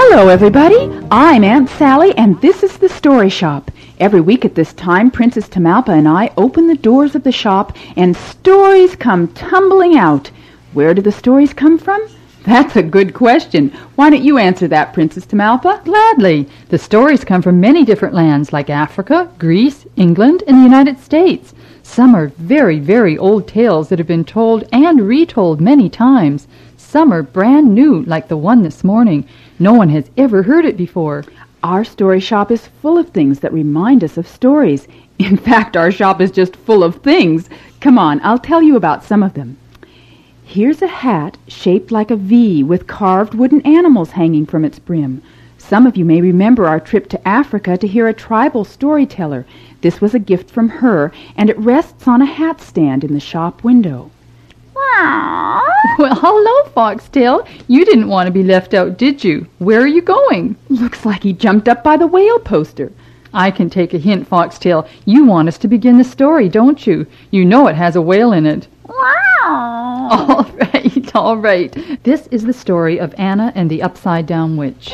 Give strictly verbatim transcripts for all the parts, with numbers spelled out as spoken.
Hello, everybody. I'm Aunt Sally, and this is the Story Shop. Every week at this time, Princess Tamalpa and I open the doors of the shop, and stories come tumbling out. Where do the stories come from? That's a good question. Why don't you answer that, Princess Tamalpa? Gladly. The stories come from many different lands, like Africa, Greece, England, and the United States. Some are very, very old tales that have been told and retold many times. Some are brand new, like the one this morning. No one has ever heard it before. Our story shop is full of things that remind us of stories. In fact, our shop is just full of things. Come on, I'll tell you about some of them. Here's a hat shaped like a V with carved wooden animals hanging from its brim. Some of you may remember our trip to Africa to hear a tribal storyteller. This was a gift from her, and it rests on a hat stand in the shop window. Well, hello, Foxtail. You didn't want to be left out, did you? Where are you going? Looks like he jumped up by the whale poster. I can take a hint, Foxtail. You want us to begin the story, don't you? You know it has a whale in it. Wow. All right, all right. This is the story of Anna and the Upside-Down Witch.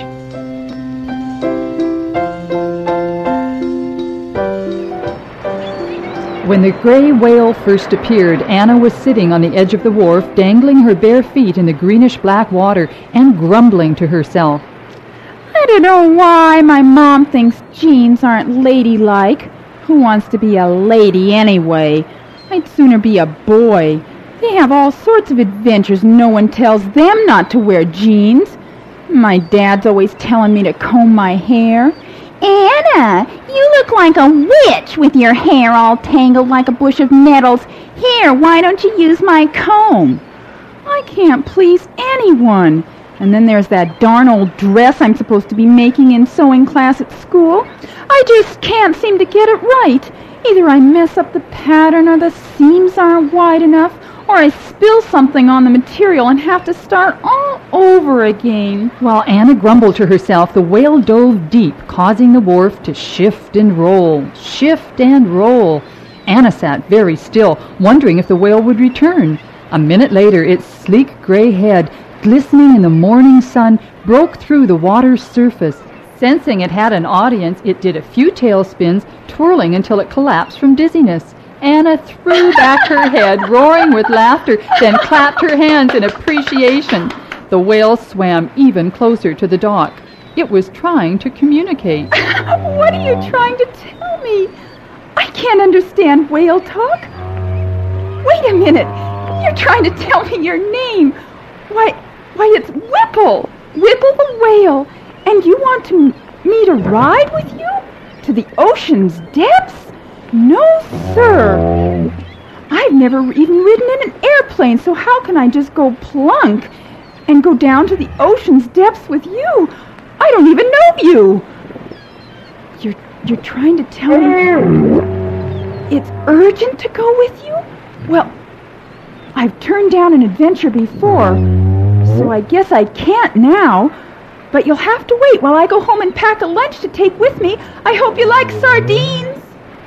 When the gray whale first appeared, Anna was sitting on the edge of the wharf, dangling her bare feet in the greenish-black water and grumbling to herself. I don't know why my mom thinks jeans aren't ladylike. Who wants to be a lady anyway? I'd sooner be a boy. They have all sorts of adventures. No one tells them not to wear jeans. My dad's always telling me to comb my hair. Anna, you look like a witch with your hair all tangled like a bush of nettles. Here, why don't you use my comb? I can't please anyone. And then there's that darn old dress I'm supposed to be making in sewing class at school. I just can't seem to get it right. Either I mess up the pattern or the seams aren't wide enough, or I spill something on the material and have to start all over again. While Anna grumbled to herself, the whale dove deep, causing the wharf to shift and roll, shift and roll. Anna sat very still, wondering if the whale would return. A minute later, its sleek gray head, glistening in the morning sun, broke through the water's surface. Sensing it had an audience, it did a few tailspins, twirling until it collapsed from dizziness. Anna threw back her head, roaring with laughter, then clapped her hands in appreciation. The whale swam even closer to the dock. It was trying to communicate. What are you trying to tell me? I can't understand whale talk. Wait a minute. You're trying to tell me your name. Why, why, it's Whipple. Whipple the whale. And you want to, me to ride with you? To the ocean's depths? No, sir. I've never even ridden in an airplane, so how can I just go plunk and go down to the ocean's depths with you? I don't even know you. You're, you're trying to tell me it's urgent to go with you? Well, I've turned down an adventure before, so I guess I can't now. But you'll have to wait while I go home and pack a lunch to take with me. I hope you like sardines.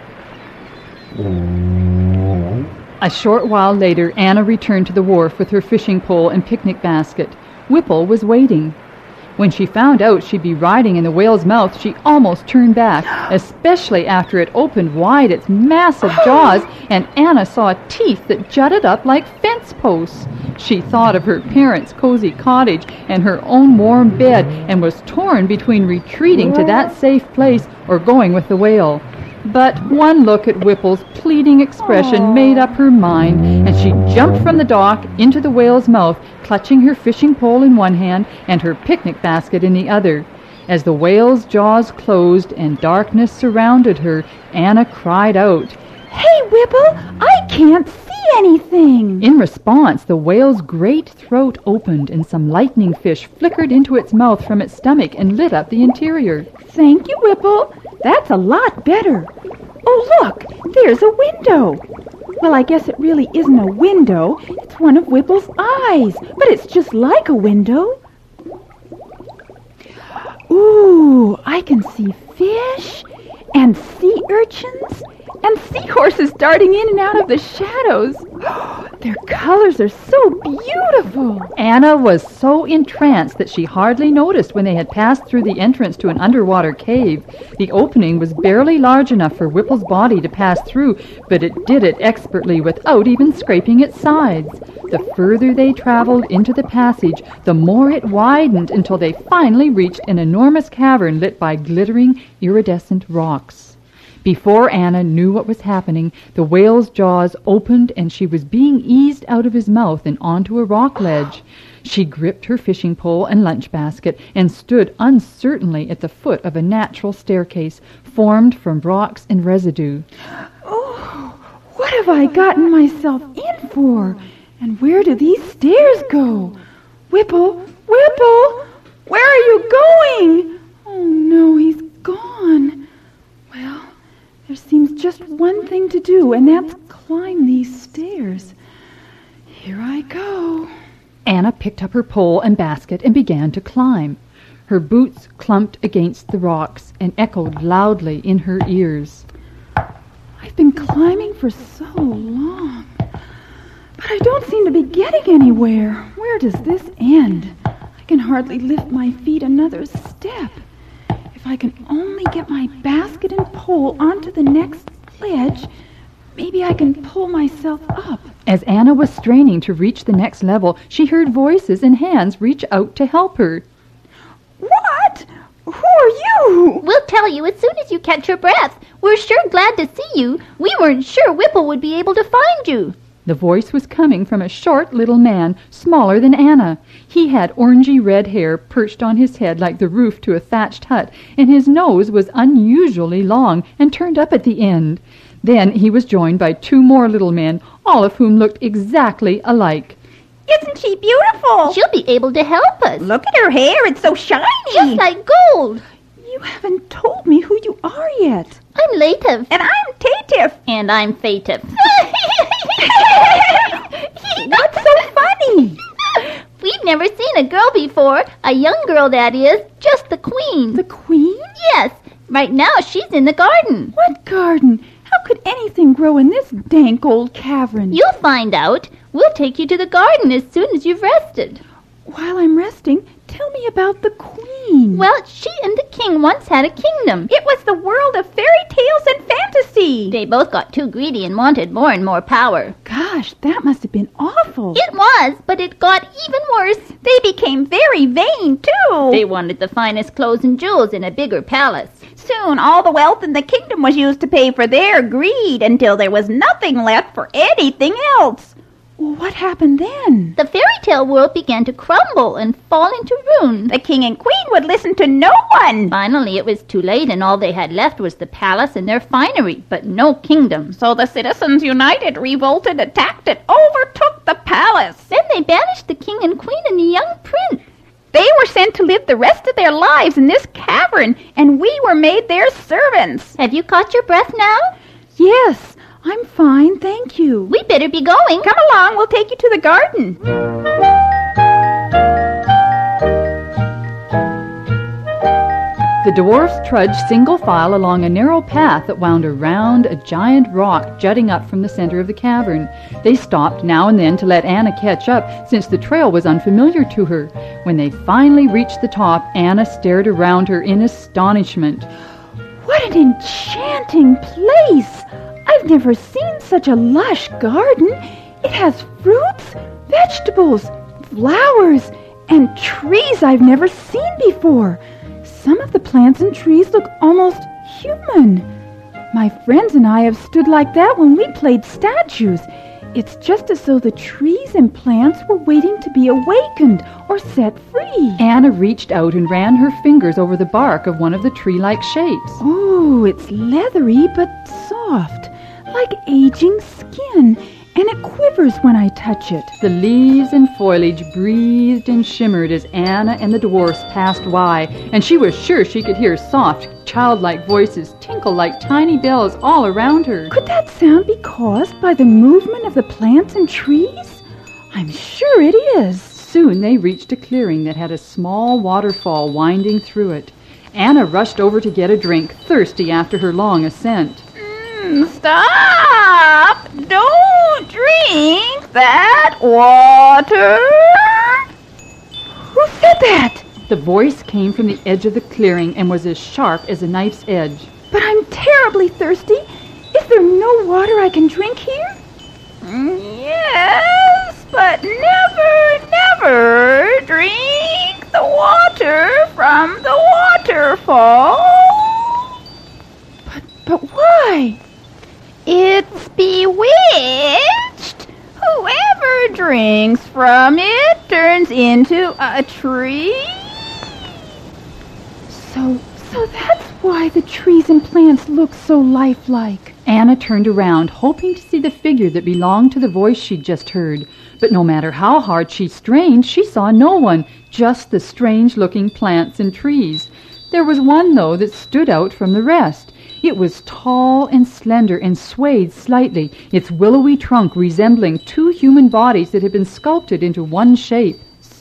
A short while later, Anna returned to the wharf with her fishing pole and picnic basket. Whipple was waiting. When she found out she'd be riding in the whale's mouth, she almost turned back, especially after it opened wide its massive jaws, and Anna saw teeth that jutted up like fence posts. She thought of her parents' cozy cottage and her own warm bed, and was torn between retreating to that safe place or going with the whale. But one look at Whipple's pleading expression Aww. made up her mind, and she jumped from the dock into the whale's mouth, clutching her fishing pole in one hand and her picnic basket in the other. As the whale's jaws closed and darkness surrounded her, Anna cried out, "Hey, Whipple, I can't see anything!" In response, the whale's great throat opened and some lightning fish flickered into its mouth from its stomach and lit up the interior. Thank you, Whipple. That's a lot better. Oh, look, there's a window. Well, I guess it really isn't a window. It's one of Whipple's eyes, but it's just like a window. Ooh, I can see fish and sea urchins and seahorses darting in and out of the shadows. Their colors are so beautiful. Anna was so entranced that she hardly noticed when they had passed through the entrance to an underwater cave. The opening was barely large enough for Whipple's body to pass through, but it did it expertly without even scraping its sides. The further they traveled into the passage, the more it widened until they finally reached an enormous cavern lit by glittering, iridescent rocks. Before Anna knew what was happening, the whale's jaws opened and she was being eased out of his mouth and onto a rock ledge. She gripped her fishing pole and lunch basket and stood uncertainly at the foot of a natural staircase formed from rocks and residue. Oh, what have I gotten myself in for? And where do these stairs go? Whipple, Whipple, where are you going? Oh, no, he's gone. Well, there seems just one thing to do, and that's climb these stairs. Here I go. Anna picked up her pole and basket and began to climb. Her boots clumped against the rocks and echoed loudly in her ears. I've been climbing for so long, but I don't seem to be getting anywhere. Where does this end? I can hardly lift my feet another step. If I can only get my basket and pole onto the next ledge, maybe I can pull myself up. As Anna was straining to reach the next level, she heard voices and hands reach out to help her. What? Who are you? We'll tell you as soon as you catch your breath. We're sure glad to see you. We weren't sure Whipple would be able to find you. The voice was coming from a short little man, smaller than Anna. He had orangey red hair perched on his head like the roof to a thatched hut, and his nose was unusually long and turned up at the end. Then he was joined by two more little men, all of whom looked exactly alike. Isn't she beautiful? She'll be able to help us. Look at her hair. It's so shiny. Just like gold. You haven't told me who you are yet. I'm Latif. And I'm Tatif. And I'm Fatif. What's so funny? We've never seen a girl before. A young girl, that is. Just the queen. The queen? Yes. Right now she's in the garden. What garden? How could anything grow in this dank old cavern? You'll find out. We'll take you to the garden as soon as you've rested. While I'm resting, tell me about the queen. Well, she and the king once had a kingdom. It was the world of fairy tales and fantasy. They both got too greedy and wanted more and more power. Gosh, that must have been awful. It was, but it got even worse. They became very vain, too. They wanted the finest clothes and jewels in a bigger palace. Soon, all the wealth in the kingdom was used to pay for their greed until there was nothing left for anything else. Well, what happened then? The fairy tale world began to crumble and fall into ruin. The king and queen would listen to no one. Finally, it was too late, and all they had left was the palace and their finery, but no kingdom. So the citizens united, revolted, attacked, and overtook the palace. Then they banished the king and queen and the young prince. They were sent to live the rest of their lives in this cavern, and we were made their servants. Have you caught your breath now? Yes, I'm fine, thank you. We better be going. Come along, we'll take you to the garden. The dwarfs trudged single file along a narrow path that wound around a giant rock jutting up from the center of the cavern. They stopped now and then to let Anna catch up, since the trail was unfamiliar to her. When they finally reached the top, Anna stared around her in astonishment. What an enchanting place! I've never seen such a lush garden. It has fruits, vegetables, flowers, and trees I've never seen before. Some of the plants and trees look almost human. My friends and I have stood like that when we played statues. It's just as though the trees and plants were waiting to be awakened or set free. Anna reached out and ran her fingers over the bark of one of the tree-like shapes. Oh, it's leathery but soft, like aging skin, and it quivers when I touch it. The leaves and foliage breathed and shimmered as Anna and the dwarfs passed by, and she was sure she could hear soft, childlike voices tinkle like tiny bells all around her. Could that sound be caused by the movement of the plants and trees? I'm sure it is. Soon they reached a clearing that had a small waterfall winding through it. Anna rushed over to get a drink, thirsty after her long ascent. Mm, stop! Don't drink that water? Who said that? The voice came from the edge of the clearing and was as sharp as a knife's edge. But I'm terribly thirsty. Is there no water I can drink here? Yes, but never, never drink the water from the waterfall. But, but why? It's bewitched. Whoever drinks from it turns into a tree. So, so that's why the trees and plants look so lifelike. Anna turned around, hoping to see the figure that belonged to the voice she'd just heard. But no matter how hard she strained, she saw no one, just the strange-looking plants and trees. There was one, though, that stood out from the rest. It was tall and slender and swayed slightly, its willowy trunk resembling two human bodies that had been sculpted into one shape.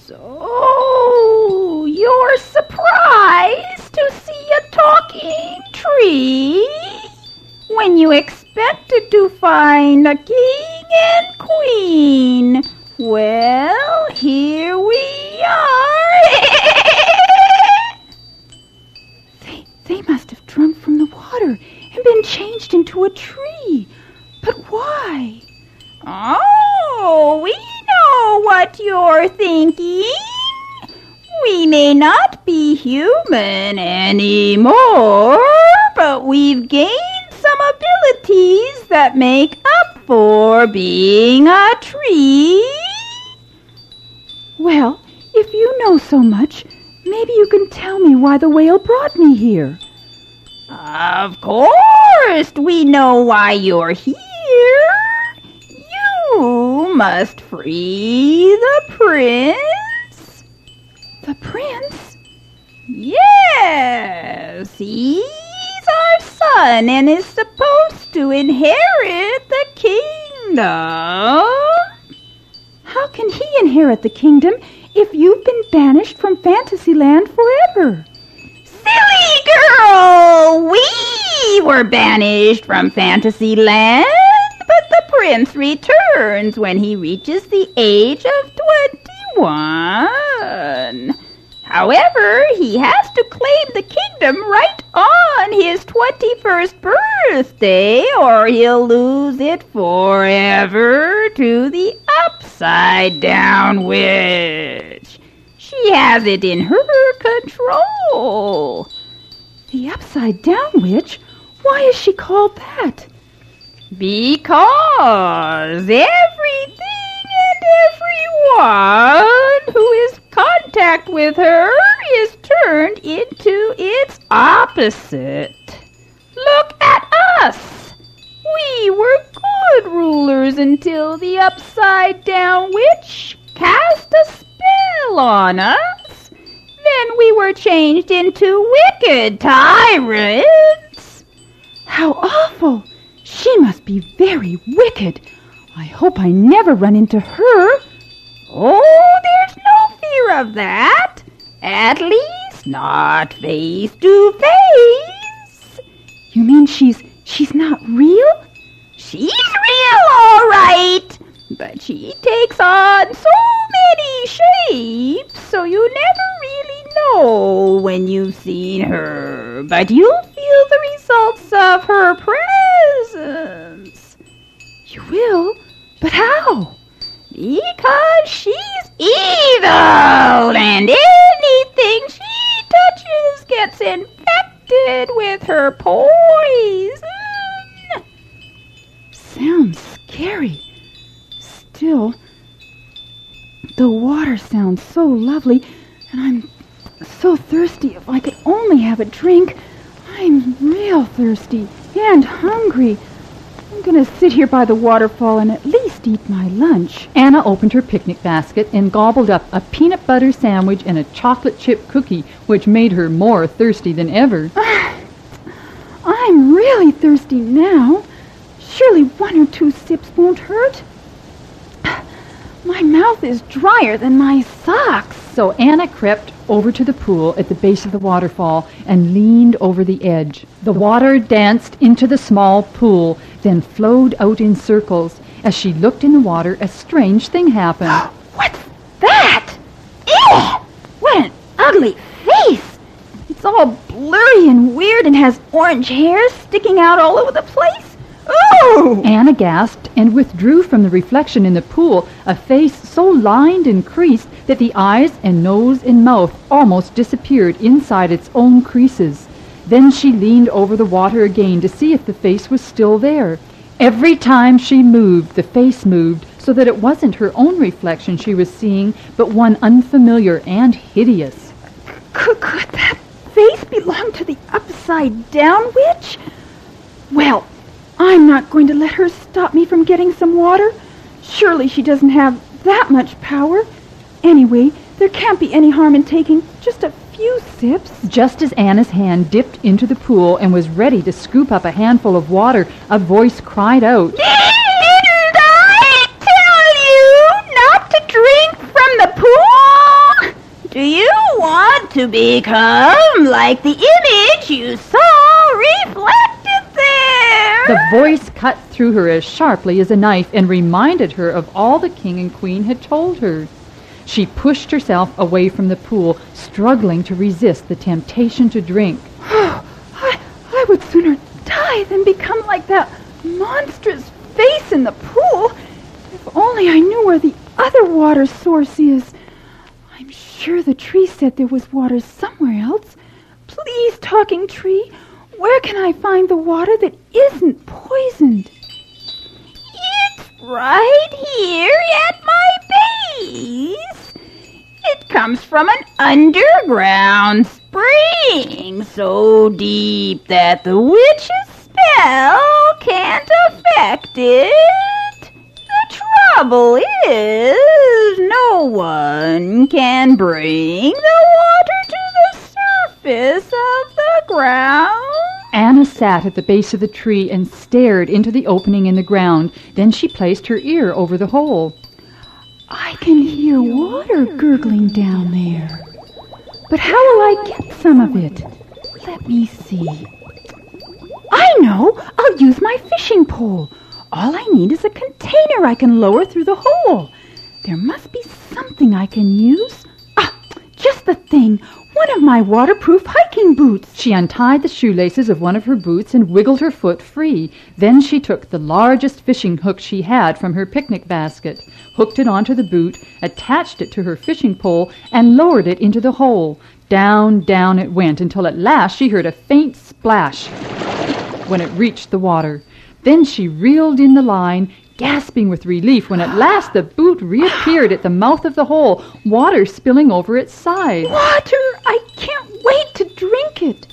So, you're surprised to see a talking tree when you expected to find a king and queen. Well, here we are. they, they must have drunk from the water and been changed into a tree. But why? Oh, we know what you're thinking. We may not be human anymore, but we've gained some abilities that make up for being a tree. Well, if you know so much, maybe you can tell me why the whale brought me here. Of course, we know why you're here. You must free the prince. The prince? Yes, he's our son and is supposed to inherit the kingdom. How can he inherit the kingdom if you've been banished from Fantasyland forever? Silly girl! We were banished from Fantasyland, but the prince returns when he reaches the age of twenty-one. However, he has to claim the kingdom right on his twenty-first birthday, or he'll lose it forever to the Upside-Down Witch. She has it in her control. The Upside-Down Witch? Why is she called that? Because everything and everyone who is in contact with her is turned into its opposite. Look at us. We were good rulers until the Upside-Down Witch cast a spell on us. Then we were changed into wicked tyrants. How awful! She must be very wicked. I hope I never run into her. Oh, there's no fear of that. At least not face to face. You mean she's she's not real? She's real, all right. But she takes on so many shapes, so you never really know when you've seen her. But you'll feel the results of her presence. You will? But how? Because she's evil, and anything she touches gets infected with her poison. Sounds scary. Still, the water sounds so lovely, and I'm so thirsty. If I could only have a drink. I'm real thirsty and hungry. I'm going to sit here by the waterfall and at least eat my lunch. Anna opened her picnic basket and gobbled up a peanut butter sandwich and a chocolate chip cookie, which made her more thirsty than ever. I'm really thirsty now. Surely one or two sips won't hurt. My mouth is drier than my socks. So Anna crept over to the pool at the base of the waterfall and leaned over the edge. The water danced into the small pool, then flowed out in circles. As she looked in the water, a strange thing happened. What's that? Ew! What an ugly face! It's all blurry and weird and has orange hair sticking out all over the place. Ooh! Anna gasped and withdrew from the reflection in the pool, a face so lined and creased that the eyes and nose and mouth almost disappeared inside its own creases. Then she leaned over the water again to see if the face was still there. Every time she moved, the face moved, so that it wasn't her own reflection she was seeing, but one unfamiliar and hideous. Could, could that face belong to the upside-down witch? Well, I'm not going to let her stop me from getting some water. Surely she doesn't have that much power. Anyway, there can't be any harm in taking just a few sips. Just as Anna's hand dipped into the pool and was ready to scoop up a handful of water, a voice cried out, "Didn't I tell you not to drink from the pool? Do you want to become like the image you saw reflected there?" The voice cut through her as sharply as a knife and reminded her of all the king and queen had told her. She pushed herself away from the pool, struggling to resist the temptation to drink. I, I would sooner die than become like that monstrous face in the pool. If only I knew where the other water source is. I'm sure the tree said there was water somewhere else. Please, talking tree, where can I find the water that isn't poisoned? It's right here at my base. It comes from an underground spring so deep that the witch's spell can't affect it. The trouble is, no one can bring the water to the surface of the ground. Anna sat at the base of the tree and stared into the opening in the ground. Then she placed her ear over the hole. I can hear water gurgling down there. But how will I get some of it? Let me see. I know! I'll use my fishing pole. All I need is a container I can lower through the hole. There must be something I can use. Ah, just the thing. One of my waterproof hiking boots. She untied the shoelaces of one of her boots and wiggled her foot free. Then she took the largest fishing hook she had from her picnic basket, hooked it onto the boot, attached it to her fishing pole, and lowered it into the hole. Down, down it went, until at last she heard a faint splash when it reached the water. Then she reeled in the line, gasping with relief when at last the boot reappeared at the mouth of the hole, water spilling over its side. Water! I can't wait to drink it.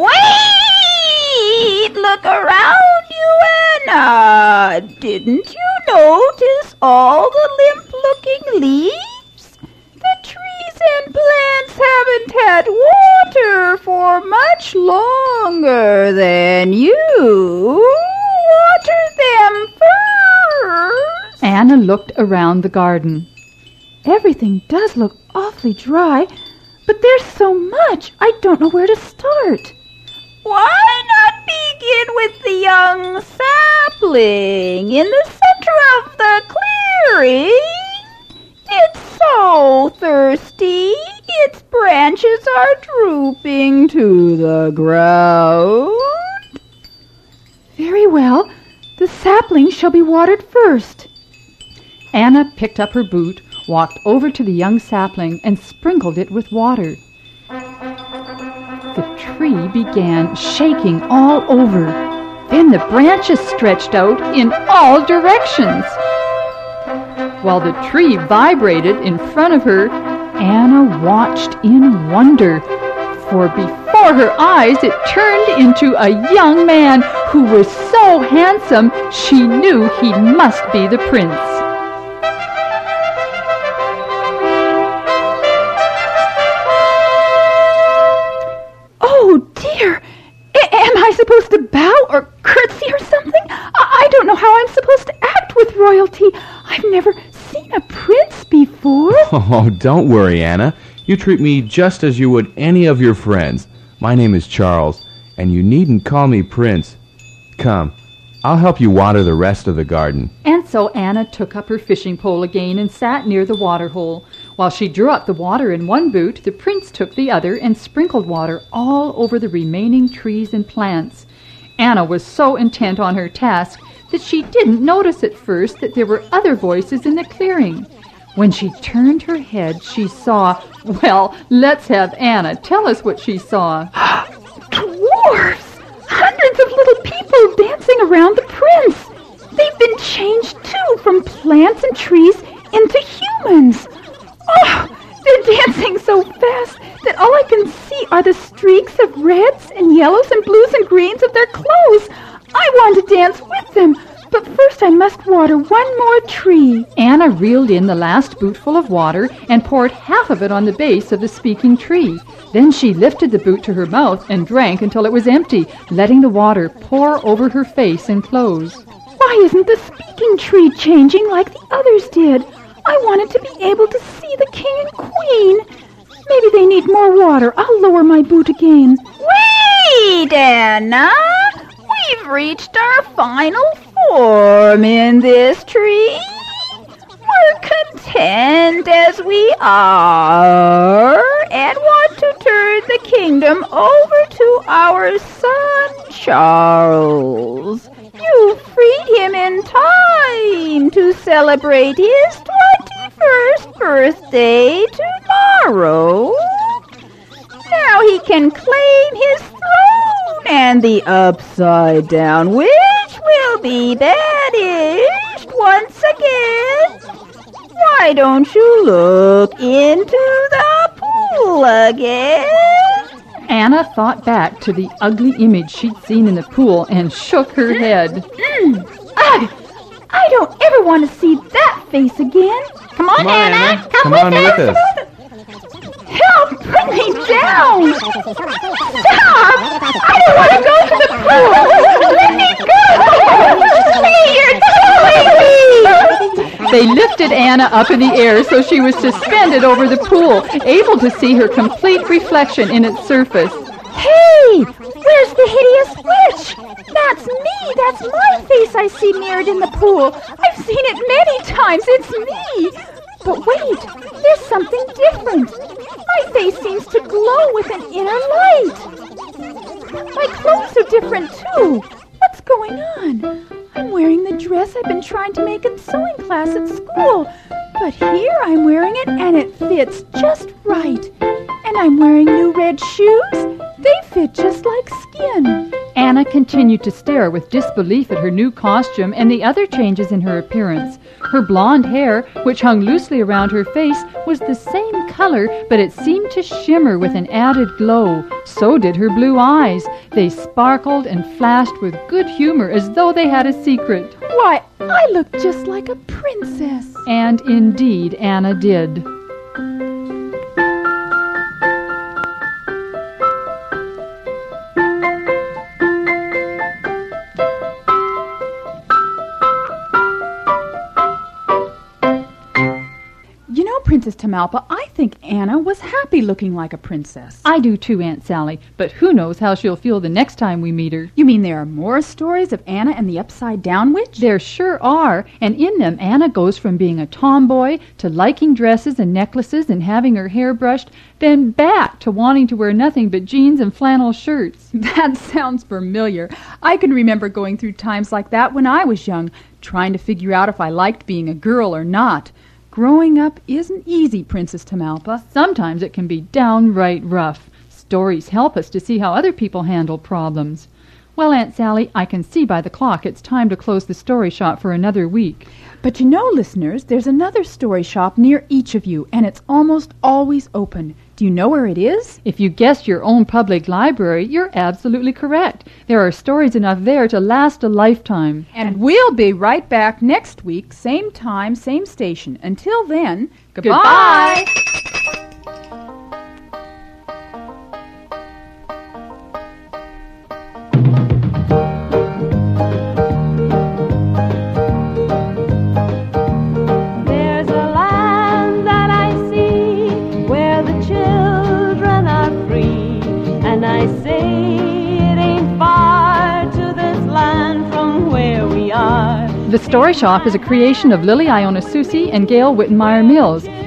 Wait! Look around you, Anna. Didn't you notice all the limp-looking leaves? The trees and plants haven't had water for much longer than you. Water them first. Anna looked around the garden. Everything does look awfully dry, but there's so much I don't know where to start. Why not begin with the young sapling in the center of the clearing? It's so thirsty, its branches are drooping to the ground. Very well, the sapling shall be watered first. Anna picked up her boot, walked over to the young sapling, and sprinkled it with water. The tree began shaking all over. Then the branches stretched out in all directions. While the tree vibrated in front of her, Anna watched in wonder, for before her eyes it turned into a young man who was so handsome she knew he must be the prince. Oh, dear! A- am I supposed to bow or curtsy or something? I-, I don't know how I'm supposed to act with royalty. I've never seen a prince before. Oh, don't worry, Anna. You treat me just as you would any of your friends. My name is Charles, and you needn't call me Prince. Come, I'll help you water the rest of the garden. And so Anna took up her fishing pole again and sat near the water hole. While she drew up the water in one boot, the prince took the other and sprinkled water all over the remaining trees and plants. Anna was so intent on her task that she didn't notice at first that there were other voices in the clearing. When she turned her head, she saw, well, let's have Anna tell us what she saw. Dwarfs! Hundreds of little people dancing around the prince. They've been changed, too, from plants and trees into humans. Oh, they're dancing so fast that all I can see are the streaks of reds and yellows and blues and greens of their clothes. I want to dance with them, but first I must water one more tree. Anna reeled in the last bootful of water and poured half of it on the base of the speaking tree. Then she lifted the boot to her mouth and drank until it was empty, letting the water pour over her face and clothes. Why isn't the speaking tree changing like the others did? I wanted to be able to see the king and queen. Maybe they need more water. I'll lower my boot again. Wait, Anna! We've reached our final form in this tree. We're content as we are and want to turn the kingdom over to our son Charles. You freed him in time to celebrate his twenty-first birthday tomorrow. Now he can claim his throne and the Upside Down Witch will be banished once again. Why don't you look into the pool again? Anna thought back to the ugly image she'd seen in the pool and shook her head. Mm. I, I don't ever want to see that face again. Come on, Come on, Anna. Anna. Come, Come with on us. with us. Help! Bring me down! Stop! I don't want to go to the pool! Let me go! Hey, you're killing me! They lifted Anna up in the air so she was suspended over the pool, able to see her complete reflection in its surface. Hey! Where's the hideous witch? That's me! That's my face I see mirrored in the pool. I've seen it many times. It's me! But wait, there's something different. My face seems to glow with an inner light. My clothes are different, too. What's going on? I'm wearing the dress I've been trying to make in sewing class at school. But here I'm wearing it, and it fits just right. And I'm wearing new red shoes. They fit just like skin. Anna continued to stare with disbelief at her new costume and the other changes in her appearance. Her blonde hair, which hung loosely around her face, was the same color, but it seemed to shimmer with an added glow. So did her blue eyes. They sparkled and flashed with good humor as though they had a secret. Why, I look just like a princess. And indeed Anna did. Princess Tamalpa, I think Anna was happy looking like a princess. I do too, Aunt Sally, but who knows how she'll feel the next time we meet her. You mean there are more stories of Anna and the Upside Down Witch? There sure are, and in them Anna goes from being a tomboy to liking dresses and necklaces and having her hair brushed, then back to wanting to wear nothing but jeans and flannel shirts. That sounds familiar. I can remember going through times like that when I was young, trying to figure out if I liked being a girl or not. Growing up isn't easy, Princess Tamalpa. Sometimes it can be downright rough. Stories help us to see how other people handle problems. Well, Aunt Sally, I can see by the clock it's time to close the story shop for another week. But you know, listeners, there's another story shop near each of you, and it's almost always open. Do you know where it is? If you guessed your own public library, you're absolutely correct. There are stories enough there to last a lifetime. And we'll be right back next week, same time, same station. Until then, goodbye! Goodbye. I say it ain't far to this land from where The Story Shop is a creation of Lily Iona Susi and Gail Wittenmeyer Mills.